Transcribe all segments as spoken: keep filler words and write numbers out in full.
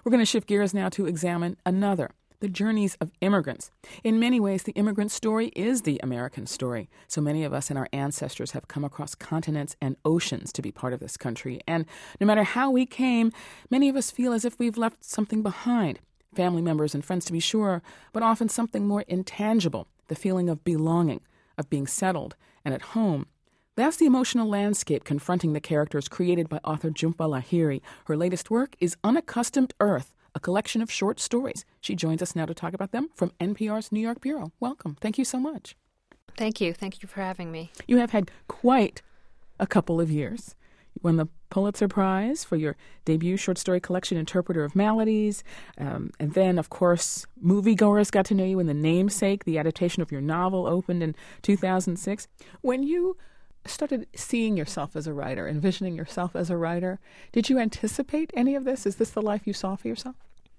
We're going to shift gears now to examine another, the journeys of immigrants. In many ways, the immigrant story is the American story. So many of us and our ancestors have come across continents and oceans to be part of this country. And no matter how we came, many of us feel as if we've left something behind. Family members and friends, to be sure, but often something more intangible, the feeling of belonging, of being settled and at home. That's the emotional landscape confronting the characters created by author Jhumpa Lahiri. Her latest work is Unaccustomed Earth, a collection of short stories. She joins us now to talk about them from N P R's New York Bureau. Welcome. Thank you so much. Thank you. Thank you for having me. You have had quite a couple of years. You won the Pulitzer Prize for your debut short story collection, Interpreter of Maladies. Um, and then, of course, moviegoers got to know you in The Namesake. The adaptation of your novel opened in two thousand six. When you started seeing yourself as a writer, envisioning yourself as a writer, did you anticipate any of this? Is this the life you saw for yourself?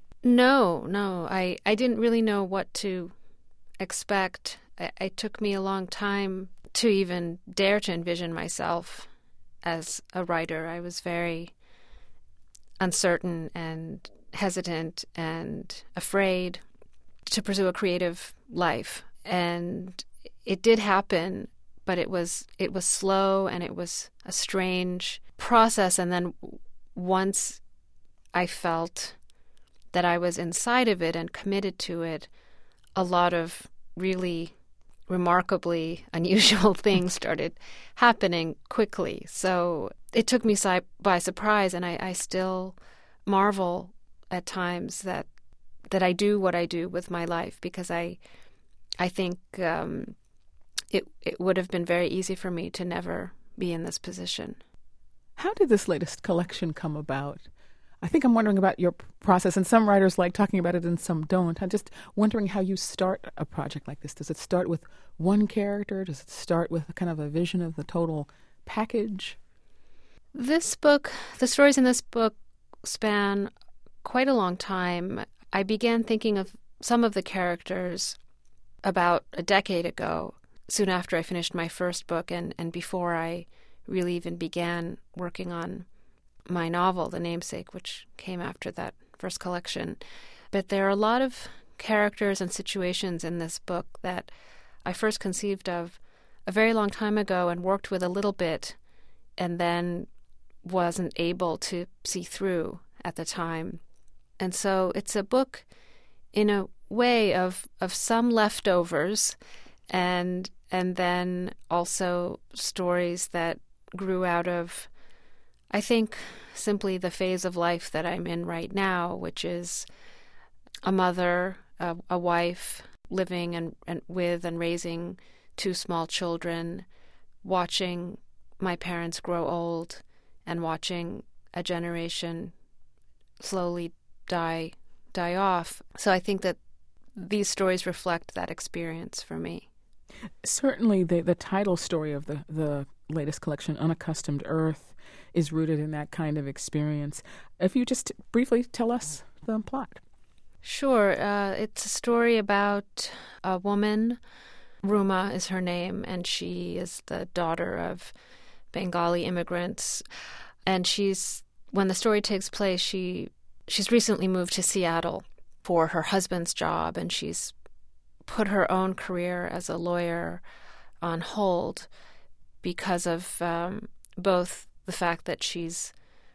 No, no. I, I didn't really know what to expect. It, it took me a long time to even dare to envision myself as a writer. I was very uncertain and hesitant and afraid to pursue a creative life. And it did happen, but it was it was slow and it was a strange process. And then once I felt that I was inside of it and committed to it, a lot of really remarkably unusual things started happening quickly. So it took me si- by surprise, and I, I still marvel at times that that I do what I do with my life, because I I think um, it it would have been very easy for me to never be in this position. How did this latest collection come about? I think I'm wondering about your process, and some writers like talking about it and some don't. I'm just wondering how you start a project like this. Does it start with one character? Does it start with kind of a vision of the total package? This book, the stories in this book span quite a long time. I began thinking of some of the characters about a decade ago, soon after I finished my first book and, and before I really even began working on my novel, The Namesake, which came after that first collection. But there are a lot of characters and situations in this book that I first conceived of a very long time ago and worked with a little bit and then wasn't able to see through at the time. And so it's a book in a way of of some leftovers and and then also stories that grew out of, I think, simply the phase of life that I'm in right now, which is a mother, a, a wife, living and, and with and raising two small children, watching my parents grow old and watching a generation slowly die die off. So I think that these stories reflect that experience for me. Certainly the, the title story of the, the latest collection, Unaccustomed Earth, is rooted in that kind of experience. If you just briefly tell us the plot. Sure. Uh, it's a story about a woman. Ruma is her name, and she is the daughter of Bengali immigrants. And she's, when the story takes place, she she's recently moved to Seattle for her husband's job, and she's put her own career as a lawyer on hold because of um, both the fact that she's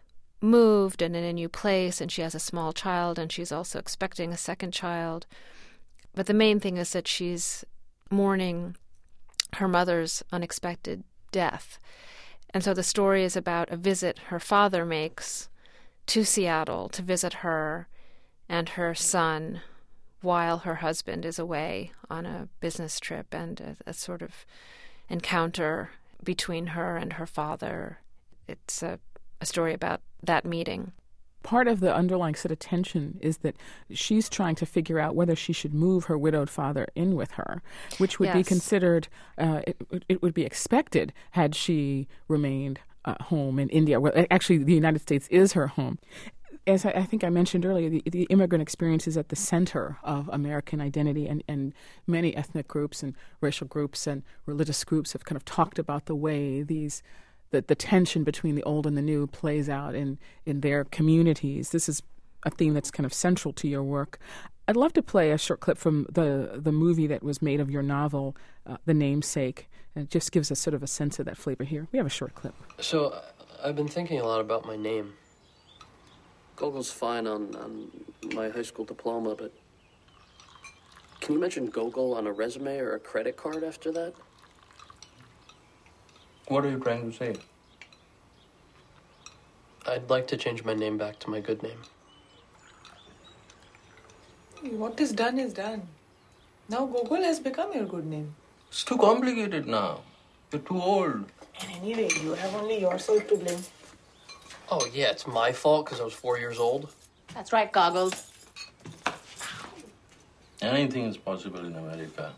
moved and in a new place and she has a small child and she's also expecting a second child. But the main thing is that she's mourning her mother's unexpected death. And so the story is about a visit her father makes to Seattle to visit her and her son while her husband is away on a business trip, and a, a sort of encounter between her and her father. It's a, a story about that meeting. Part of the underlying sort of tension is that she's trying to figure out whether she should move her widowed father in with her, which would yes. be considered, uh, it, it would be expected had she remained uh, home in India. Well, actually, the United States is her home. As I, I think I mentioned earlier, the, the immigrant experience is at the center of American identity, and, and many ethnic groups and racial groups and religious groups have kind of talked about the way these the, the tension between the old and the new plays out in, in their communities. This is a theme that's kind of central to your work. I'd love to play a short clip from the the movie that was made of your novel, uh, The Namesake. And it just gives us sort of a sense of that flavor here. We have a short clip. So, I've been thinking a lot about my name. Gogol's fine on, on my high school diploma, but can you mention Gogol on a resume or a credit card after that? What are you trying to say? I'd like to change my name back to my good name. What is done is done. Now Gogol has become your good name. It's too complicated now. You're too old. And anyway, you have only yourself to blame. Oh, yeah, it's my fault because I was four years old? That's right, Goggles. Anything is possible in America.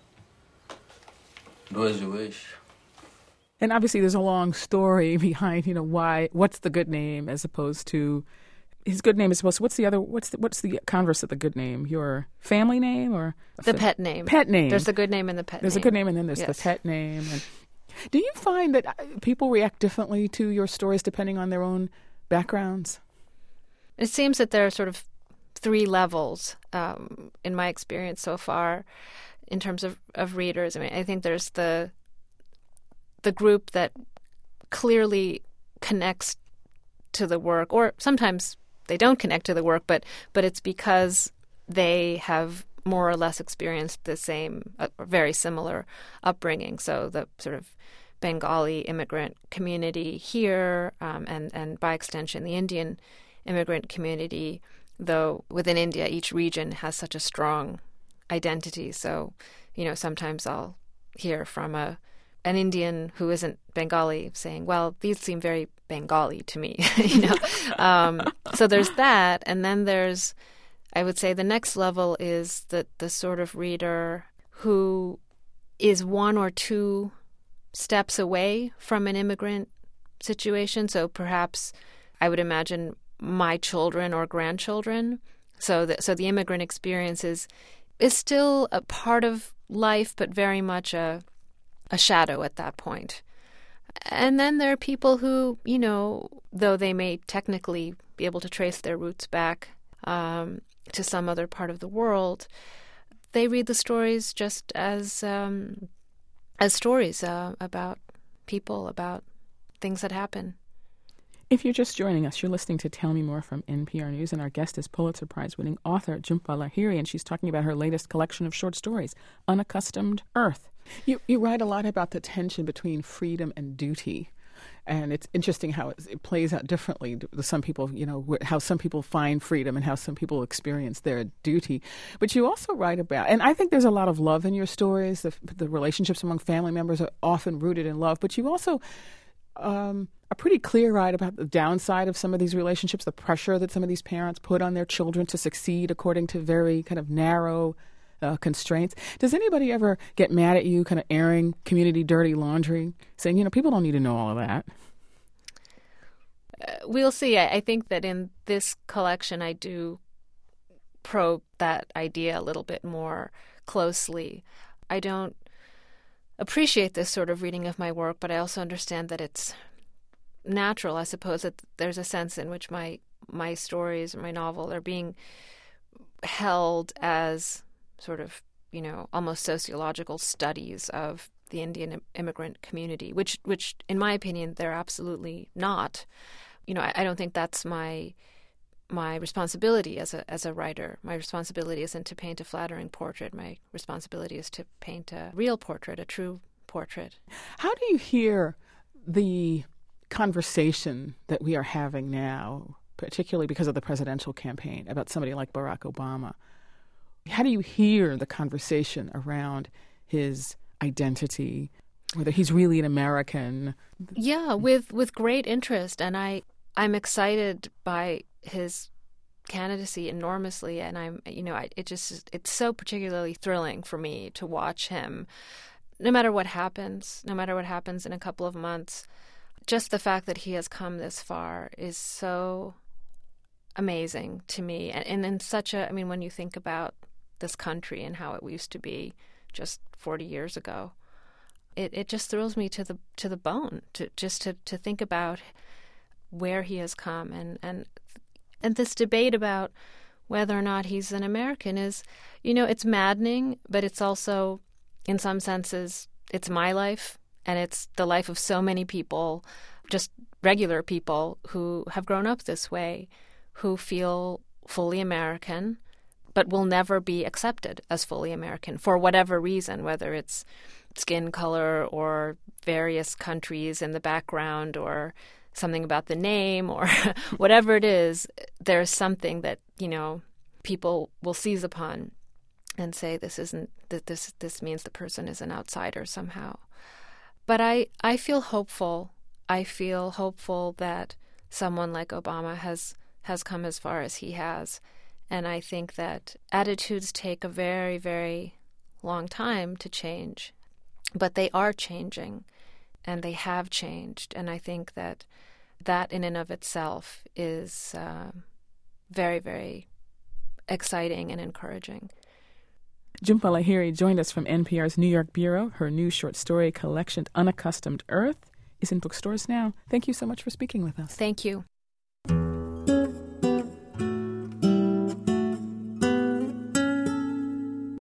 Do as you wish. And obviously there's a long story behind, you know, why, what's the good name as opposed to, his good name is supposed to, what's the other, what's the, what's the converse of the good name? Your family name or? The fa- pet name. Pet name. There's the good name and the pet there's name. There's a good name and then there's yes. the pet name. And do you find that people react differently to your stories depending on their own backgrounds? It seems that there are sort of three levels um, in my experience so far in terms of, of readers. I mean, I think there's the the group that clearly connects to the work, or sometimes they don't connect to the work, but but it's because they have more or less experienced the same, uh, or very similar upbringing. So the sort of Bengali immigrant community here, um, and, and by extension the Indian immigrant community, though within India each region has such a strong identity. So, you know, sometimes I'll hear from a an Indian who isn't Bengali saying, well, these seem very Bengali to me, you know. um, so there's that. And then there's, I would say the next level is the, the sort of reader who is one or two steps away from an immigrant situation. So perhaps I would imagine my children or grandchildren. So the, so the immigrant experience is, is still a part of life, but very much a a shadow at that point. And then there are people who, you know, though they may technically be able to trace their roots back um, to some other part of the world, they read the stories just as um, as stories uh, about people, about things that happen. If you're just joining us, you're listening to Tell Me More from N P R News, and our guest is Pulitzer Prize-winning author Jhumpa Lahiri, and she's talking about her latest collection of short stories, Unaccustomed Earth. You you write a lot about the tension between freedom and duty, and it's interesting how it, it plays out differently. Some people, you know, how some people find freedom and how some people experience their duty. But you also write about, and I think there's a lot of love in your stories. The, the relationships among family members are often rooted in love, but you also um, are pretty clear-eyed about the downside of some of these relationships, the pressure that some of these parents put on their children to succeed according to very kind of narrow Uh, constraints. Does anybody ever get mad at you, kind of airing community dirty laundry, saying, you know, people don't need to know all of that? Uh, we'll see. I, I think that in this collection I do probe that idea a little bit more closely. I don't appreciate this sort of reading of my work, but I also understand that it's natural. I suppose that there's a sense in which my, my stories or my novel are being held as sort of, you know, almost sociological studies of the Indian immigrant community, which, which in my opinion, they're absolutely not. You know, I, I don't think that's my my responsibility as a as a writer. My responsibility isn't to paint a flattering portrait. My responsibility is to paint a real portrait, a true portrait. How do you hear the conversation that we are having now, particularly because of the presidential campaign, about somebody like Barack Obama? How do you hear the conversation around his identity, whether he's really an American? Yeah, with, with great interest. And I, I'm excited by his candidacy enormously. And I'm, you know, I, it just, it's so particularly thrilling for me to watch him, no matter what happens, no matter what happens in a couple of months. Just the fact that he has come this far is so amazing to me. And, and in such a, I mean, when you think about this country and how it used to be just forty years ago, it, it just thrills me to the to the bone to just to, to think about where he has come. And, and And this debate about whether or not he's an American is, you know, it's maddening, but it's also, in some senses, it's my life, and it's the life of so many people, just regular people who have grown up this way, who feel fully American, but will never be accepted as fully American for whatever reason, whether it's skin color or various countries in the background or something about the name or whatever it is. There's something that, you know, people will seize upon and say this isn't, that this this means the person is an outsider somehow. But I, I feel hopeful. I feel hopeful that someone like Obama has has come as far as he has. And I think that attitudes take a very, very long time to change. But they are changing, and they have changed. And I think that that in and of itself is uh, very, very exciting and encouraging. Jhumpa Lahiri joined us from N P R's New York Bureau. Her new short story collection, Unaccustomed Earth, is in bookstores now. Thank you so much for speaking with us. Thank you.